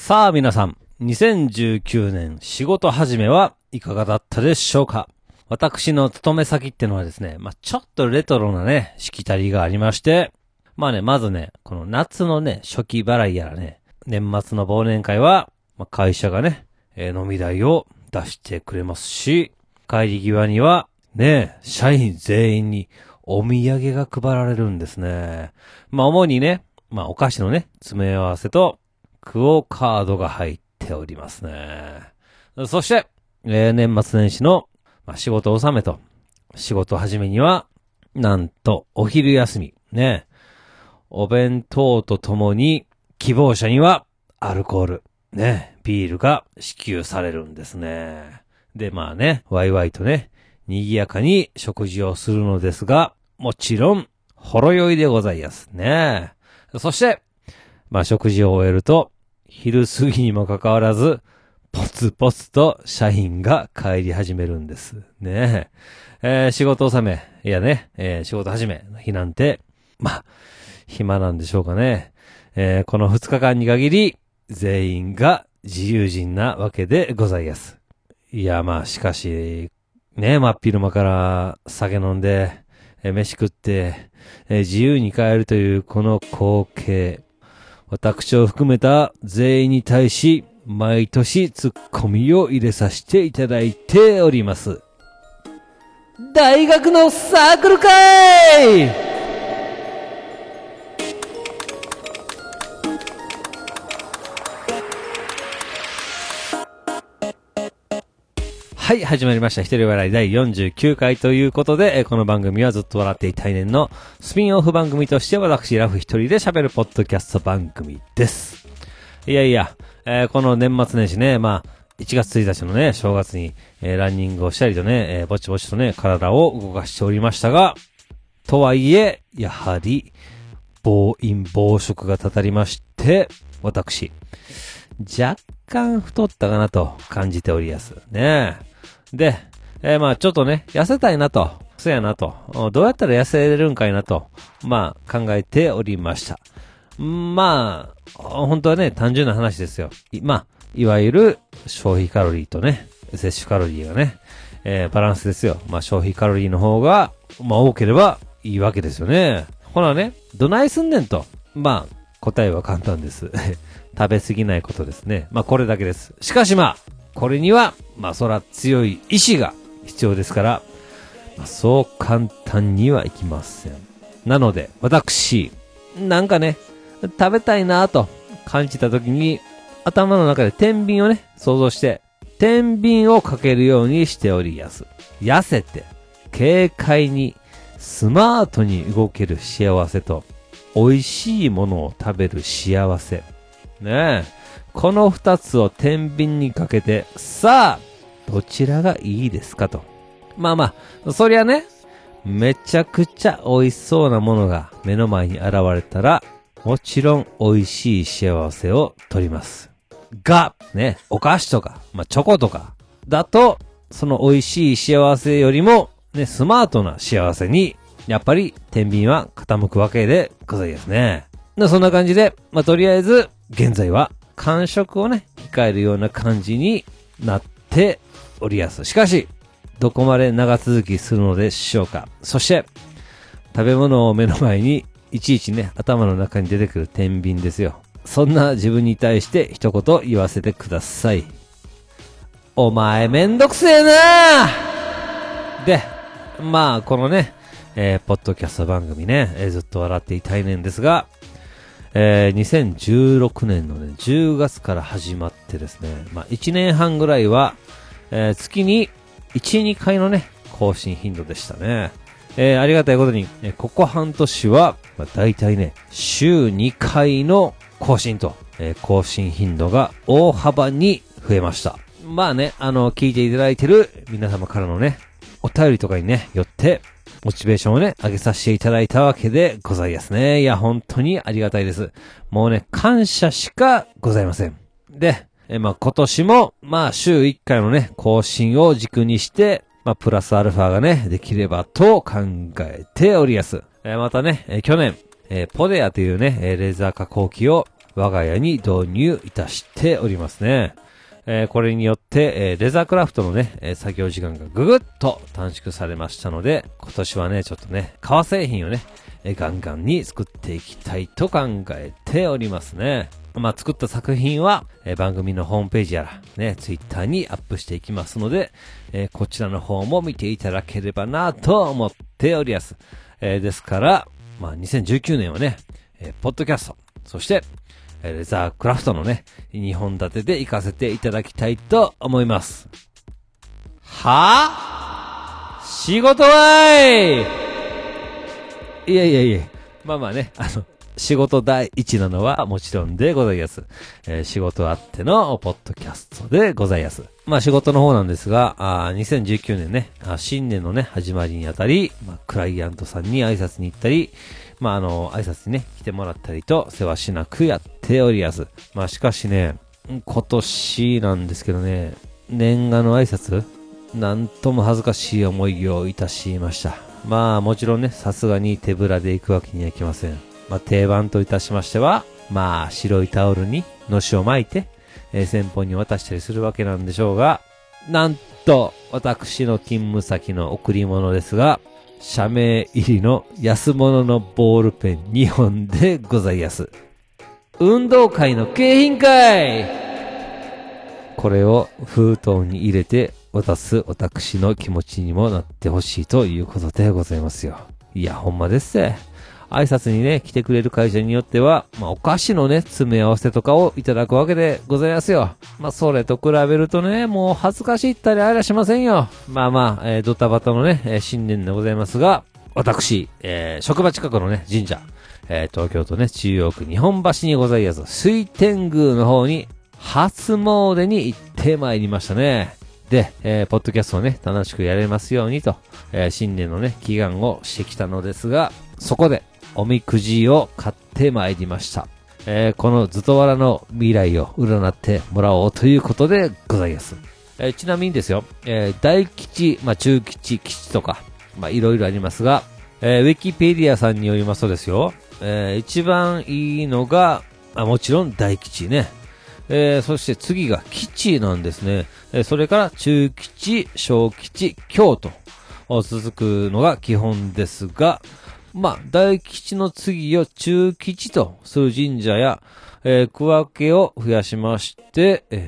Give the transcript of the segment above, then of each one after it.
さあ皆さん、2019年仕事始めはいかがだったでしょうか。私の勤め先ってのはですね、ちょっとレトロなね、しきたりがありまして、まずね、この夏のね、初期払いやらね、年末の忘年会は、会社がね、飲み代を出してくれますし、帰り際には、ね、社員全員にお土産が配られるんですね。主にね、お菓子のね、詰め合わせと、クオカードが入っておりますね。そして、年末年始の、仕事納めと、仕事始めには、なんと、お昼休み、ね、お弁当とともに、希望者には、アルコール、ね、ビールが支給されるんですね。で、ワイワイとね、賑やかに食事をするのですが、もちろん、ほろ酔いでございますね。そして、食事を終えると、昼過ぎにもかかわらず、ポツポツと社員が帰り始めるんですね。仕事納め、いやね、仕事始めの日なんて、暇なんでしょうかね。この2日間に限り、全員が自由人なわけでございます。いや、しかし、ね、真っ昼間から酒飲んで、飯食って、自由に帰るというこの光景。私を含めた全員に対し、毎年ツッコミを入れさせていただいております。大学のサークルかい！はい、始まりました。一人笑い第49回ということで、この番組はずっと笑っていたいねんのスピンオフ番組として私ラフ一人で喋るポッドキャスト番組です。いや、この年末年始ね、1月1日のね、正月に、ランニングをしたりとね、ぼちぼちとね、体を動かしておりましたが、とはいえ、やはり、暴飲暴食がたたりまして、私、若干太ったかなと感じております。ね。で、ちょっとね、痩せたいなと、そうやなと、どうやったら痩せれるんかいなと、考えておりました。本当はね、単純な話ですよ。いわゆる消費カロリーとね、摂取カロリーがね、バランスですよ。消費カロリーの方が、多ければいいわけですよね。ほらね、どないすんねんと。答えは簡単です。食べ過ぎないことですね。これだけです。しかしこれには、そら強い意志が必要ですから、そう簡単にはいきません。なので、私、なんかね、食べたいなと感じたときに、頭の中で天秤をね、想像して、天秤をかけるようにしておりやす。痩せて、軽快に、スマートに動ける幸せと、美味しいものを食べる幸せ。ねえ。この二つを天秤にかけて、さあ、どちらがいいですかと。そりゃね、めちゃくちゃ美味しそうなものが目の前に現れたら、もちろん美味しい幸せを取ります。が、ね、お菓子とか、チョコとか、だと、その美味しい幸せよりも、ね、スマートな幸せに、やっぱり天秤は傾くわけでございますね。そんな感じで、とりあえず、現在は、間食をね、控えるような感じになっておりやす。しかし、どこまで長続きするのでしょうか。そして、食べ物を目の前に、いちいちね、頭の中に出てくる天秤ですよ。そんな自分に対して一言言わせてください。お前めんどくせえなーで、このね、ポッドキャスト番組ね、ずっと笑っていたいねんですが、2016年のね、10月から始まってですね、1年半ぐらいは、月に1、2回のね、更新頻度でしたね。ありがたいことに、ここ半年は、だいたいね、週2回の更新と、更新頻度が大幅に増えました。聞いていただいてる皆様からのね、お便りとかにね、よって、モチベーションをね、上げさせていただいたわけでございますね。いや、本当にありがたいです。もうね、感謝しかございません。で、今年も、週1回のね、更新を軸にして、プラスアルファがね、できればと考えておりやす。またね、去年、ポデアというね、レーザー加工機を我が家に導入いたしておりますね。これによって、レザークラフトのね、作業時間がぐぐっと短縮されましたので、今年はね、ちょっとね、革製品をね、ガンガンに作っていきたいと考えておりますね。まあ、作った作品は、番組のホームページやら、ね、ツイッターにアップしていきますので、こちらの方も見ていただければなと思っております。ですから、まあ、2019年はね、ポッドキャスト、そして、レザークラフトのね、2本立てで行かせていただきたいと思います。はぁ？仕事はいや。まあまあね、仕事第一なのはもちろんでございます。仕事あってのポッドキャストでございます。まあ仕事の方なんですが、2019年ね、新年のね、始まりにあたり、クライアントさんに挨拶に行ったり、挨拶にね、来てもらったりと、世話しなくやっております。まあしかしね、今年なんですけどね、年賀の挨拶、なんとも恥ずかしい思いをいたしました。まあもちろんね、さすがに手ぶらで行くわけにはいきません。まあ定番といたしましては、まあ白いタオルにのしを巻いて、先方に渡したりするわけなんでしょうが、なんと私の勤務先の贈り物ですが、社名入りの安物のボールペン2本でございます。運動会の景品会。これを封筒に入れて渡す私の気持ちにもなってほしいということでございますよ。いや、ほんまですぜ。挨拶にね、来てくれる会社によっては、お菓子のね、詰め合わせとかをいただくわけでございますよ。それと比べるとね、もう恥ずかしいったりありゃしませんよ。ドタバタのね、新年でございますが、私、職場近くのね、神社、東京都ね、中央区日本橋にございます、水天宮の方に、初詣に行ってまいりましたね。で、ポッドキャストをね、楽しくやれますようにと、新年のね、祈願をしてきたのですが、そこで、おみくじを買ってまいりました。このズトワラの未来を占ってもらおうということでございます。ちなみにですよ、大吉、中吉、吉とか、いろいろありますが、ウィキペディアさんによりますとですよ、一番いいのが、もちろん大吉ね。そして次が吉なんですね。それから中吉、小吉、凶と続くのが基本ですが、大吉の次を中吉とする神社や、区分けを増やしまして、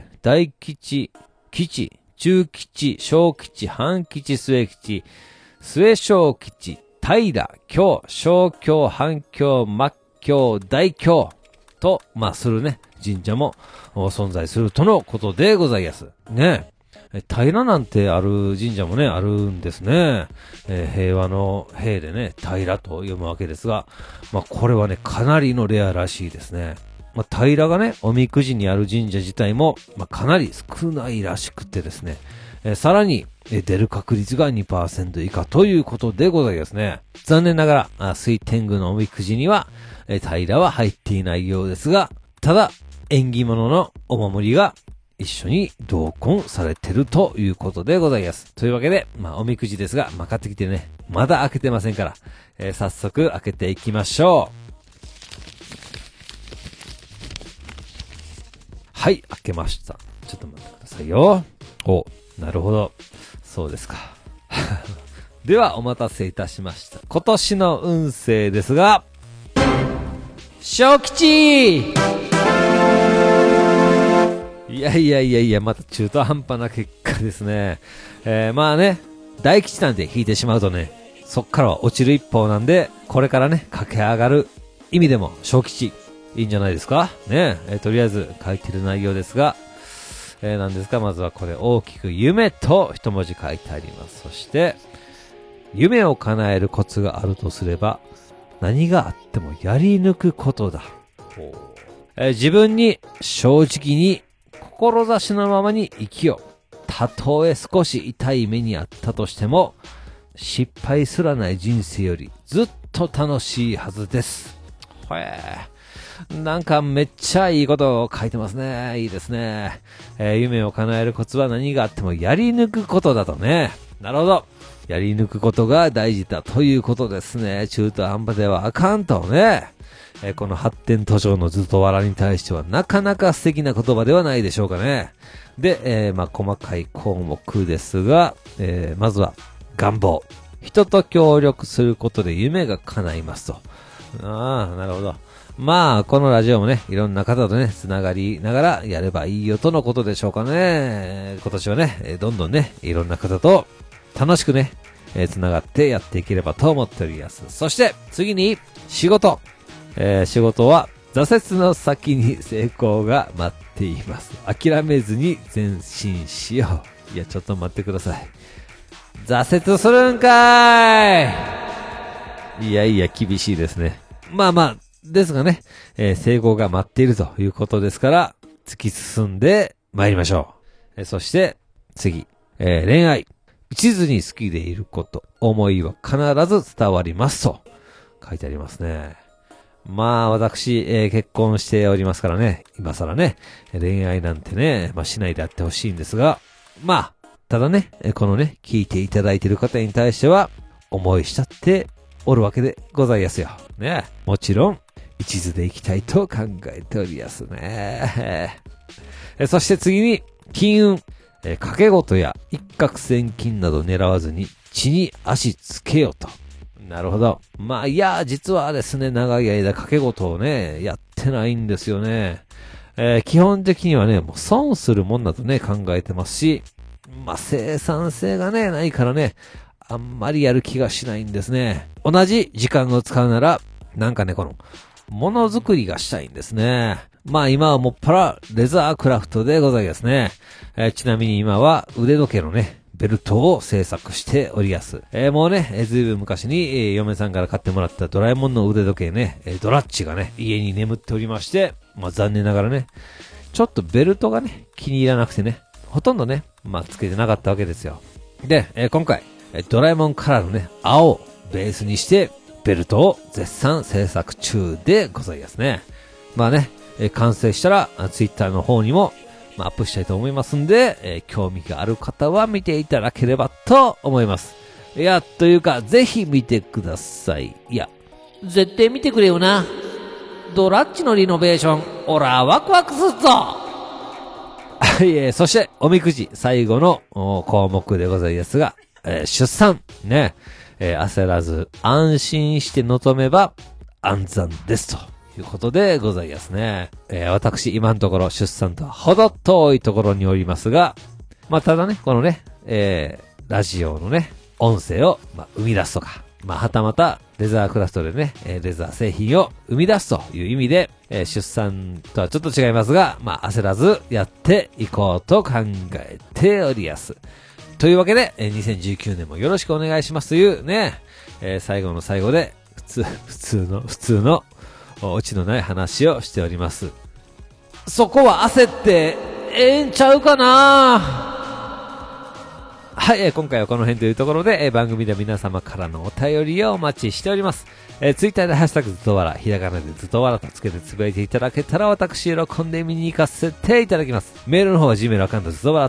大吉、吉、中吉、小吉、半吉、末吉、末小吉、平、凶、小凶、半凶、末凶、大凶と、するね、神社も存在するとのことでございます。ね。平なんてある神社もね、あるんですね。平和の平でね、平と読むわけですが、これはね、かなりのレアらしいですね。平がね、おみくじにある神社自体も、かなり少ないらしくてですね、さらに、出る確率が 2% 以下ということでございますね。残念ながら、水天宮のおみくじには、平は入っていないようですが、ただ、縁起物のお守りが、一緒に同梱されてるということでございます。というわけで、おみくじですが、買ってきてね、まだ開けてませんから、早速開けていきましょう。はい、開けました。ちょっと待ってくださいよ。お、なるほど。そうですか。では、お待たせいたしました。今年の運勢ですが、小吉！いや、また中途半端な結果ですね。大吉なんて引いてしまうとね、そっからは落ちる一方なんで、これからね、駆け上がる意味でも小吉、いいんじゃないですかね。とりあえず書いてる内容ですが、何ですか、まずはこれ大きく夢と一文字書いてあります。そして、夢を叶えるコツがあるとすれば、何があってもやり抜くことだ。自分に正直に志のままに生きよう。たとえ少し痛い目にあったとしても、失敗すらない人生よりずっと楽しいはずです。なんかめっちゃいいことを書いてますね。いいですね。夢を叶えるコツは何があってもやり抜くことだとね。なるほど。やり抜くことが大事だということですね。中途半端ではあかんとね。 この発展途上のずっと笑に対してはなかなか素敵な言葉ではないでしょうかね。で、細かい項目ですが、まずは願望。人と協力することで夢が叶いますと。ああ、なるほど。まあ、このラジオもね、いろんな方とね、つながりながらやればいいよとのことでしょうかね。今年はね、どんどんね、いろんな方と楽しくね、つながってやっていければと思っております。そして、次に、仕事。仕事は、挫折の先に成功が待っています。諦めずに前進しよう。いや、ちょっと待ってください。挫折するんかーい。いやいや、厳しいですね。まあまあ、ですがね、成功が待っているということですから、突き進んで参りましょう。そして、次、恋愛。一途に好きでいること、思いは必ず伝わりますと書いてありますね。まあ私、結婚しておりますからね、今更ね、恋愛なんてね、しないであってほしいんですが、まあ、ただね、このね、聞いていただいている方に対しては、思い慕っておるわけでございますよ。ね。もちろん、一途でいきたいと考えておりますね。そして次に、金運。掛け事や一攫千金など狙わずに、地に足つけよと。なるほど。まあ、いや、実はですね、長い間掛け事をね、やってないんですよね。基本的にはね、もう損するもんだとね、考えてますし、まあ、生産性がね、ないからね、あんまりやる気がしないんですね。同じ時間を使うなら、なんかね、この、ものづくりがしたいんですね。まあ今はもっぱらレザークラフトでございますね。ちなみに今は腕時計のね、ベルトを製作しておりやす。もうね、ずいぶん昔に、嫁さんから買ってもらったドラえもんの腕時計ね、ドラッチがね、家に眠っておりまして、まあ残念ながらね、ちょっとベルトがね、気に入らなくてね、ほとんどね、まあつけてなかったわけですよ。で、今回、ドラえもんカラーのね、青をベースにして、ベルトを絶賛制作中でございますね。まあね、完成したら、ツイッターの方にも、アップしたいと思いますんで、興味がある方は見ていただければと思います。いや、というか、ぜひ見てください。いや、絶対見てくれよな。ドラッチのリノベーション、オラワクワクすっぞ。はい、そして、おみくじ、最後の項目でございますが、出産、ね、焦らず、安心して望めば、安産ですと。いうことでございますね。私、今のところ出産とはほど遠いところにおりますが、まあ、ただね、このね、ラジオのね、音声を、生み出すとか、はたまた、レザークラフトでね、レザー製品を生み出すという意味で、出産とはちょっと違いますが、焦らずやっていこうと考えております。というわけで、2019年もよろしくお願いしますというね、最後の最後で、普通の、オチのない話をしております。そこは焦ってええんちゃうかな。はい、今回はこの辺というところで、番組で皆様からのお便りをお待ちしております。ツイッターでハッシュタグずとわら、ひらがなでずとわらとつけてつぶやいていただけたら私喜んで見に行かせていただきます。メールの方は Gmail アカウントずとわら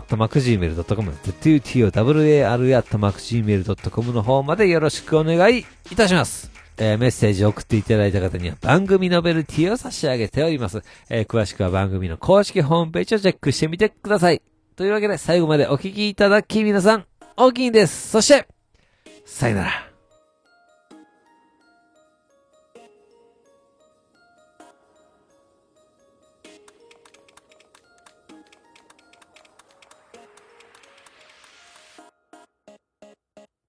@gmail.com、zutowr@gmail.com の方までよろしくお願いいたします。メッセージを送っていただいた方には番組ノベルティを差し上げております。詳しくは番組の公式ホームページをチェックしてみてください。というわけで最後までお聞きいただき皆さん、大きいです。そして、さよなら。